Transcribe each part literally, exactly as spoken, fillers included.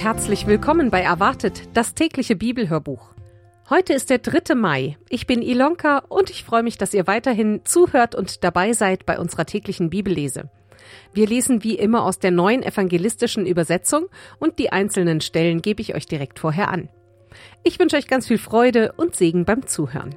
Herzlich willkommen bei Erwartet, das tägliche Bibelhörbuch. Heute ist der dritte Mai. Ich bin Ilonka und ich freue mich, dass ihr weiterhin zuhört und dabei seid bei unserer täglichen Bibellese. Wir lesen wie immer aus der neuen evangelistischen Übersetzung und die einzelnen Stellen gebe ich euch direkt vorher an. Ich wünsche euch ganz viel Freude und Segen beim Zuhören.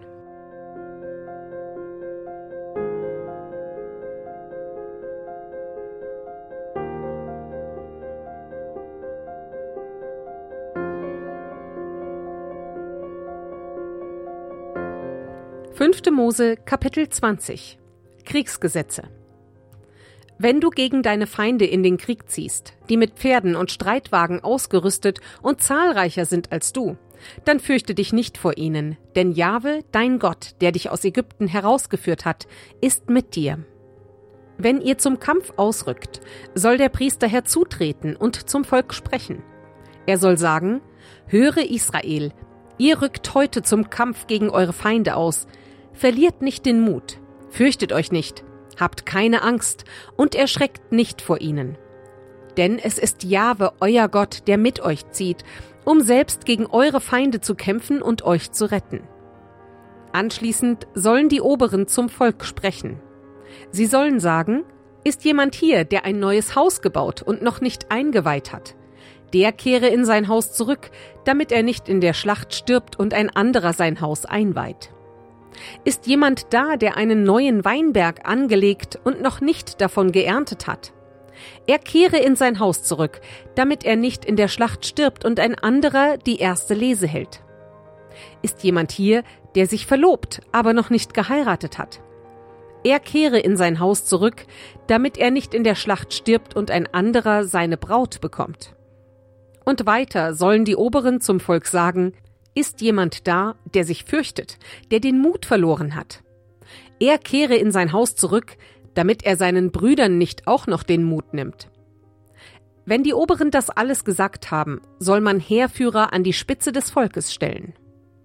fünfte Mose, Kapitel zwanzig. Kriegsgesetze. Wenn du gegen deine Feinde in den Krieg ziehst, die mit Pferden und Streitwagen ausgerüstet und zahlreicher sind als du, dann fürchte dich nicht vor ihnen, denn Jahwe, dein Gott, der dich aus Ägypten herausgeführt hat, ist mit dir. Wenn ihr zum Kampf ausrückt, soll der Priester herzutreten und zum Volk sprechen. Er soll sagen: Höre Israel, ihr rückt heute zum Kampf gegen eure Feinde aus. Verliert nicht den Mut, fürchtet euch nicht, habt keine Angst und erschreckt nicht vor ihnen. Denn es ist Jahwe, euer Gott, der mit euch zieht, um selbst gegen eure Feinde zu kämpfen und euch zu retten. Anschließend sollen die Oberen zum Volk sprechen. Sie sollen sagen: Ist jemand hier, der ein neues Haus gebaut und noch nicht eingeweiht hat? Der kehre in sein Haus zurück, damit er nicht in der Schlacht stirbt und ein anderer sein Haus einweiht. Ist jemand da, der einen neuen Weinberg angelegt und noch nicht davon geerntet hat? Er kehre in sein Haus zurück, damit er nicht in der Schlacht stirbt und ein anderer die erste Lese hält. Ist jemand hier, der sich verlobt, aber noch nicht geheiratet hat? Er kehre in sein Haus zurück, damit er nicht in der Schlacht stirbt und ein anderer seine Braut bekommt. Und weiter sollen die Oberen zum Volk sagen: Ist jemand da, der sich fürchtet, der den Mut verloren hat? Er kehre in sein Haus zurück, damit er seinen Brüdern nicht auch noch den Mut nimmt. Wenn die Oberen das alles gesagt haben, soll man Heerführer an die Spitze des Volkes stellen.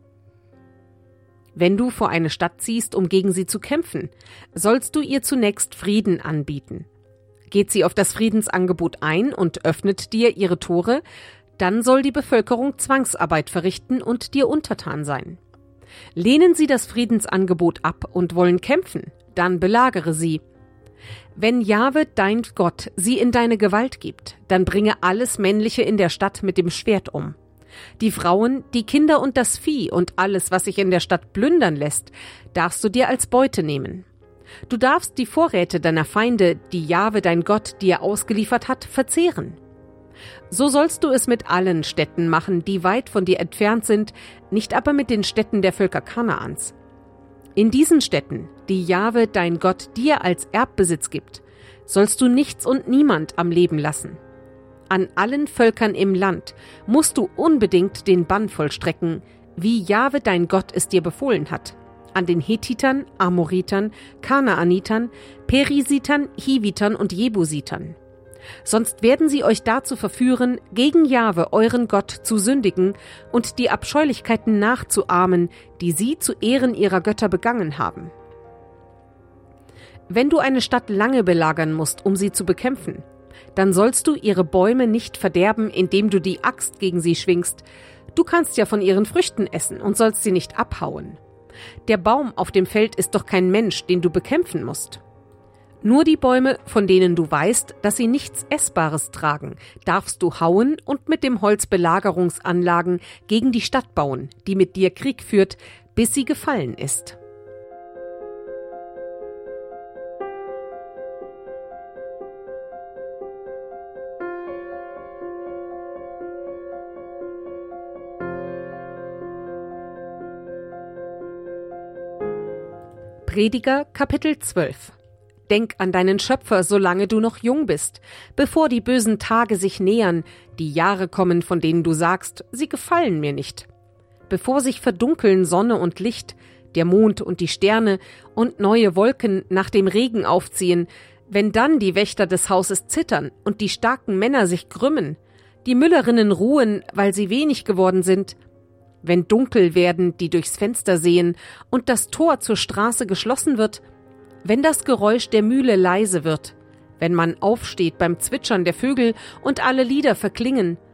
Wenn du vor eine Stadt ziehst, um gegen sie zu kämpfen, sollst du ihr zunächst Frieden anbieten. Geht sie auf das Friedensangebot ein und öffnet dir ihre Tore, dann soll die Bevölkerung Zwangsarbeit verrichten und dir untertan sein. Lehnen sie das Friedensangebot ab und wollen kämpfen, dann belagere sie. Wenn Jahwe, dein Gott, sie in deine Gewalt gibt, dann bringe alles Männliche in der Stadt mit dem Schwert um. Die Frauen, die Kinder und das Vieh und alles, was sich in der Stadt plündern lässt, darfst du dir als Beute nehmen. Du darfst die Vorräte deiner Feinde, die Jahwe, dein Gott, dir ausgeliefert hat, verzehren. So sollst du es mit allen Städten machen, die weit von dir entfernt sind, nicht aber mit den Städten der Völker Kanaans. In diesen Städten, die Jahwe, dein Gott, dir als Erbbesitz gibt, sollst du nichts und niemand am Leben lassen. An allen Völkern im Land musst du unbedingt den Bann vollstrecken, wie Jahwe, dein Gott, es dir befohlen hat. An den Hethitern, Amoritern, Kanaanitern, Perisitern, Hivitern und Jebusitern. Sonst werden sie euch dazu verführen, gegen Jahwe, euren Gott, zu sündigen und die Abscheulichkeiten nachzuahmen, die sie zu Ehren ihrer Götter begangen haben. Wenn du eine Stadt lange belagern musst, um sie zu bekämpfen, dann sollst du ihre Bäume nicht verderben, indem du die Axt gegen sie schwingst. Du kannst ja von ihren Früchten essen und sollst sie nicht abhauen. Der Baum auf dem Feld ist doch kein Mensch, den du bekämpfen musst. Nur die Bäume, von denen du weißt, dass sie nichts Essbares tragen, darfst du hauen und mit dem Holz Belagerungsanlagen gegen die Stadt bauen, die mit dir Krieg führt, bis sie gefallen ist. Prediger, Kapitel zwölf. Denk an deinen Schöpfer, solange du noch jung bist, bevor die bösen Tage sich nähern, die Jahre kommen, von denen du sagst, sie gefallen mir nicht. Bevor sich verdunkeln Sonne und Licht, der Mond und die Sterne und neue Wolken nach dem Regen aufziehen, wenn dann die Wächter des Hauses zittern und die starken Männer sich krümmen, die Müllerinnen ruhen, weil sie wenig geworden sind, wenn dunkel werden, die durchs Fenster sehen und das Tor zur Straße geschlossen wird, wenn das Geräusch der Mühle leise wird, wenn man aufsteht beim Zwitschern der Vögel und alle Lieder verklingen,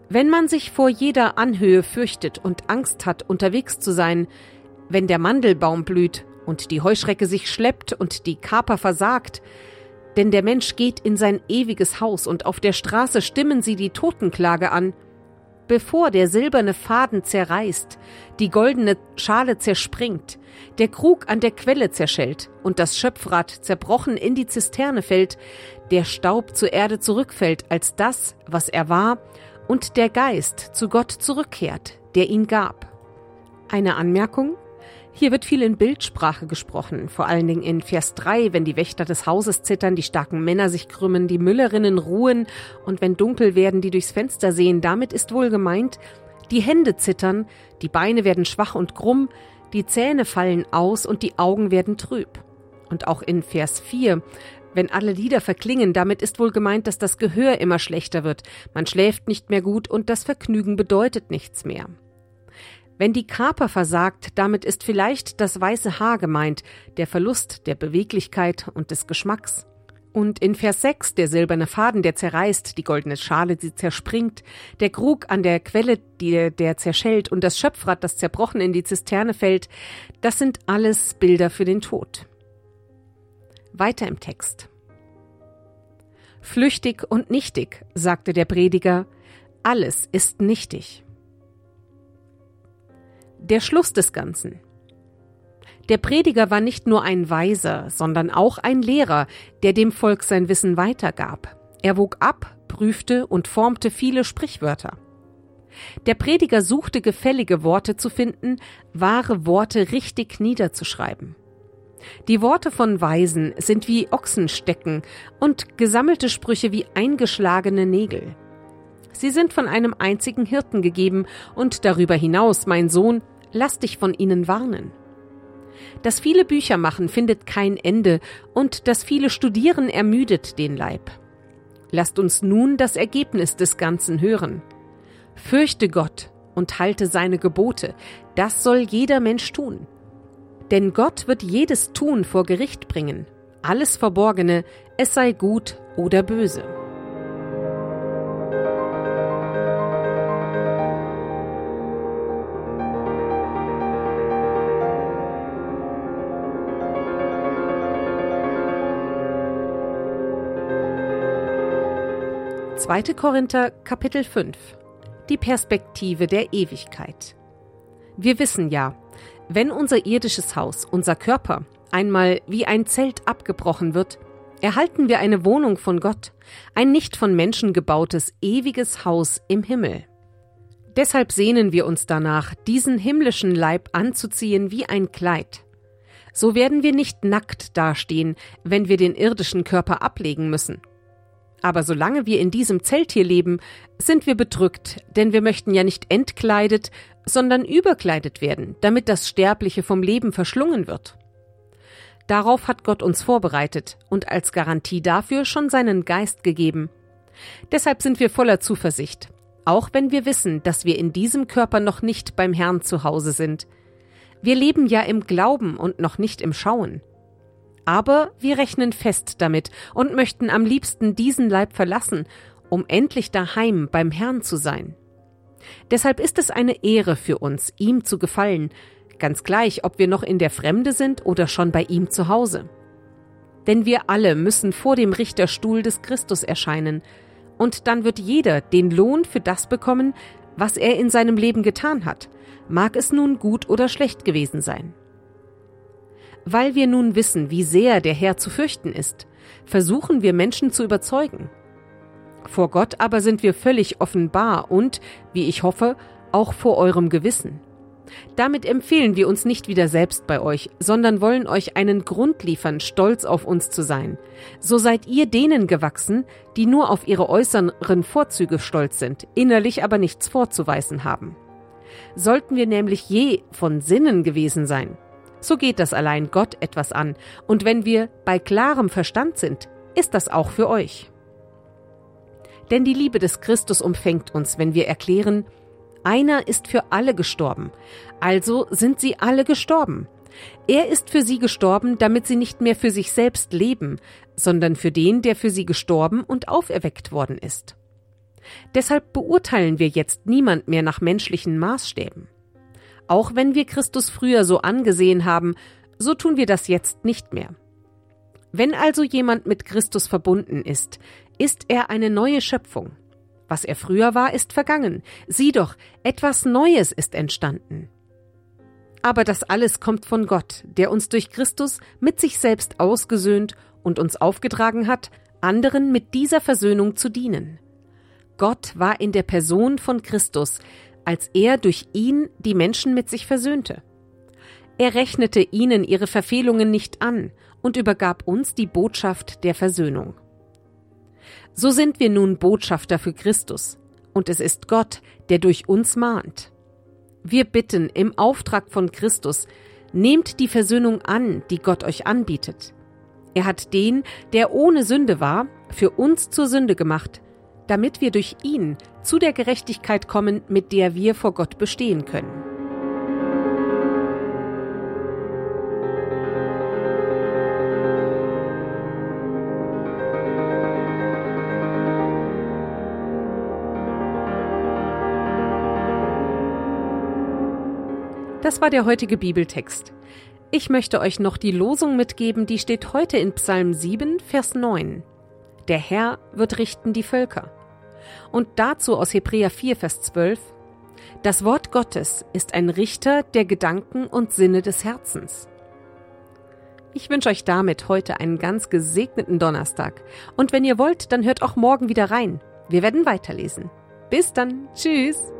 Wenn man sich vor jeder Anhöhe fürchtet und Angst hat, unterwegs zu sein, wenn der Mandelbaum blüht und die Heuschrecke sich schleppt und die Kaper versagt, denn der Mensch geht in sein ewiges Haus und auf der Straße stimmen sie die Totenklage an, bevor der silberne Faden zerreißt, die goldene Schale zerspringt, der Krug an der Quelle zerschellt und das Schöpfrad zerbrochen in die Zisterne fällt, der Staub zur Erde zurückfällt als das, was er war, und der Geist zu Gott zurückkehrt, der ihn gab. Eine Anmerkung? Hier wird viel in Bildsprache gesprochen, vor allen Dingen in Vers drei, wenn die Wächter des Hauses zittern, die starken Männer sich krümmen, die Müllerinnen ruhen und wenn dunkel werden, die durchs Fenster sehen. Damit ist wohl gemeint, die Hände zittern, die Beine werden schwach und krumm, die Zähne fallen aus und die Augen werden trüb. Und auch in Vers vier, wenn alle Lieder verklingen, damit ist wohl gemeint, dass das Gehör immer schlechter wird, man schläft nicht mehr gut und das Vergnügen bedeutet nichts mehr. Wenn die Kaper versagt, damit ist vielleicht das weiße Haar gemeint, der Verlust der Beweglichkeit und des Geschmacks. Und in Vers sechs, der silberne Faden, der zerreißt, die goldene Schale, die zerspringt, der Krug an der Quelle, die, der zerschellt und das Schöpfrad, das zerbrochen in die Zisterne fällt, das sind alles Bilder für den Tod. Weiter im Text. Flüchtig und nichtig, sagte der Prediger, alles ist nichtig. Der Schluss des Ganzen. Der Prediger war nicht nur ein Weiser, sondern auch ein Lehrer, der dem Volk sein Wissen weitergab. Er wog ab, prüfte und formte viele Sprichwörter. Der Prediger suchte gefällige Worte zu finden, wahre Worte richtig niederzuschreiben. Die Worte von Weisen sind wie Ochsenstecken und gesammelte Sprüche wie eingeschlagene Nägel. Sie sind von einem einzigen Hirten gegeben und darüber hinaus, mein Sohn, lass dich von ihnen warnen. Das viele Bücher machen findet kein Ende und das viele Studieren ermüdet den Leib. Lasst uns nun das Ergebnis des Ganzen hören. Fürchte Gott und halte seine Gebote, das soll jeder Mensch tun. Denn Gott wird jedes Tun vor Gericht bringen, alles Verborgene, es sei gut oder böse. zweiter Korinther, Kapitel fünf. Die Perspektive der Ewigkeit. Wir wissen ja, wenn unser irdisches Haus, unser Körper, einmal wie ein Zelt abgebrochen wird, erhalten wir eine Wohnung von Gott, ein nicht von Menschen gebautes, ewiges Haus im Himmel. Deshalb sehnen wir uns danach, diesen himmlischen Leib anzuziehen wie ein Kleid. So werden wir nicht nackt dastehen, wenn wir den irdischen Körper ablegen müssen. Aber solange wir in diesem Zelt hier leben, sind wir bedrückt, denn wir möchten ja nicht entkleidet, sondern überkleidet werden, damit das Sterbliche vom Leben verschlungen wird. Darauf hat Gott uns vorbereitet und als Garantie dafür schon seinen Geist gegeben. Deshalb sind wir voller Zuversicht, auch wenn wir wissen, dass wir in diesem Körper noch nicht beim Herrn zu Hause sind. Wir leben ja im Glauben und noch nicht im Schauen. Aber wir rechnen fest damit und möchten am liebsten diesen Leib verlassen, um endlich daheim beim Herrn zu sein. Deshalb ist es eine Ehre für uns, ihm zu gefallen, ganz gleich, ob wir noch in der Fremde sind oder schon bei ihm zu Hause. Denn wir alle müssen vor dem Richterstuhl des Christus erscheinen, und dann wird jeder den Lohn für das bekommen, was er in seinem Leben getan hat, mag es nun gut oder schlecht gewesen sein. Weil wir nun wissen, wie sehr der Herr zu fürchten ist, versuchen wir Menschen zu überzeugen. Vor Gott aber sind wir völlig offenbar und, wie ich hoffe, auch vor eurem Gewissen. Damit empfehlen wir uns nicht wieder selbst bei euch, sondern wollen euch einen Grund liefern, stolz auf uns zu sein. So seid ihr denen gewachsen, die nur auf ihre äußeren Vorzüge stolz sind, innerlich aber nichts vorzuweisen haben. Sollten wir nämlich je von Sinnen gewesen sein, so geht das allein Gott etwas an, und wenn wir bei klarem Verstand sind, ist das auch für euch. Denn die Liebe des Christus umfängt uns, wenn wir erklären, einer ist für alle gestorben, also sind sie alle gestorben. Er ist für sie gestorben, damit sie nicht mehr für sich selbst leben, sondern für den, der für sie gestorben und auferweckt worden ist. Deshalb beurteilen wir jetzt niemand mehr nach menschlichen Maßstäben. Auch wenn wir Christus früher so angesehen haben, so tun wir das jetzt nicht mehr. Wenn also jemand mit Christus verbunden ist, ist er eine neue Schöpfung. Was er früher war, ist vergangen. Sieh doch, etwas Neues ist entstanden. Aber das alles kommt von Gott, der uns durch Christus mit sich selbst ausgesöhnt und uns aufgetragen hat, anderen mit dieser Versöhnung zu dienen. Gott war in der Person von Christus, als er durch ihn die Menschen mit sich versöhnte. Er rechnete ihnen ihre Verfehlungen nicht an und übergab uns die Botschaft der Versöhnung. So sind wir nun Botschafter für Christus, und es ist Gott, der durch uns mahnt. Wir bitten im Auftrag von Christus, nehmt die Versöhnung an, die Gott euch anbietet. Er hat den, der ohne Sünde war, für uns zur Sünde gemacht, damit wir durch ihn zu der Gerechtigkeit kommen, mit der wir vor Gott bestehen können. Das war der heutige Bibeltext. Ich möchte euch noch die Losung mitgeben, die steht heute in Psalm sieben, Vers neun. Der Herr wird richten die Völker. Und dazu aus Hebräer vier, Vers zwölf. Das Wort Gottes ist ein Richter der Gedanken und Sinne des Herzens. Ich wünsche euch damit heute einen ganz gesegneten Donnerstag. Und wenn ihr wollt, dann hört auch morgen wieder rein. Wir werden weiterlesen. Bis dann. Tschüss.